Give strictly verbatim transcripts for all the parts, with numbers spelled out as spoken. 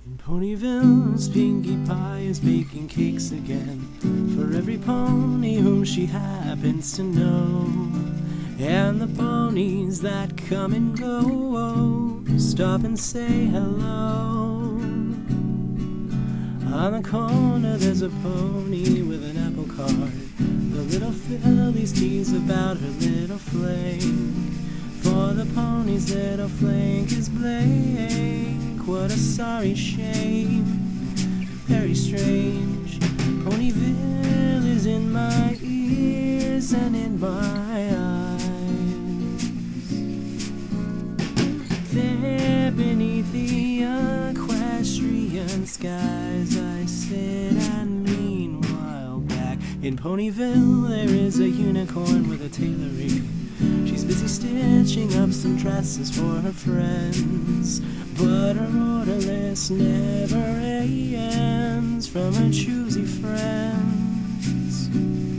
Ponyville's Pinkie Pie is baking cakes again for every pony whom she happens to know. And the ponies that come and go stop and say hello. On the corner there's a pony with an apple cart. The little fillies tease about her little flank, for the pony's little flank is blank. What a sorry shame, very strange. Ponyville is in my ears and in my eyes. There beneath the equestrian skies I sit, and meanwhile back in Ponyville there is a unicorn with a tailory. She's busy stitching up some dresses for her friends, but her order list never ends from her choosy friends.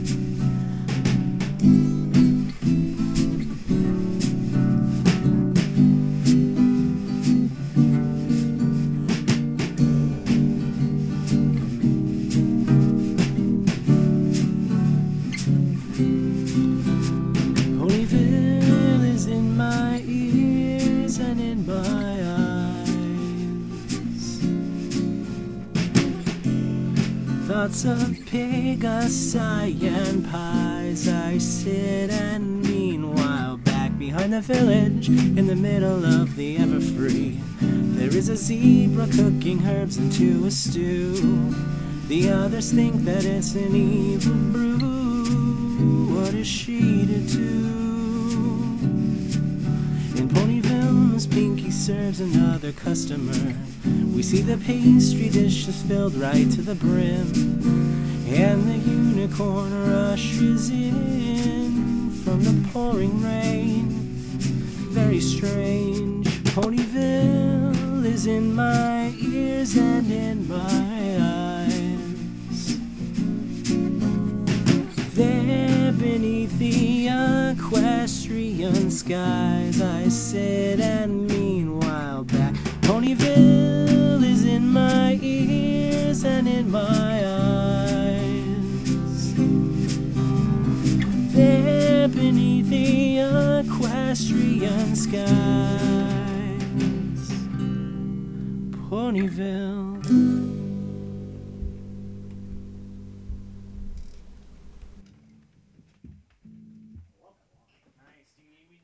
Ponyville is in my ears and in my eyes. Thoughts of pig, a sigh, and pies. I sit, and meanwhile back behind the village, in the middle of the ever-free, there is a zebra cooking herbs into a stew. The others think that it's an evil brew. What is she to do? In Ponyville, Miss Pinkie serves another customer. We see the pastry dishes filled right to the brim, and the unicorn rushes in from the pouring rain. Very strange. Ponyville is in my ears and in my eyes. There beneath the equestrian skies I sit, and meanwhile back Ponyville is in my ears and in my eyes. There beneath the equestrian skies, Ponyville.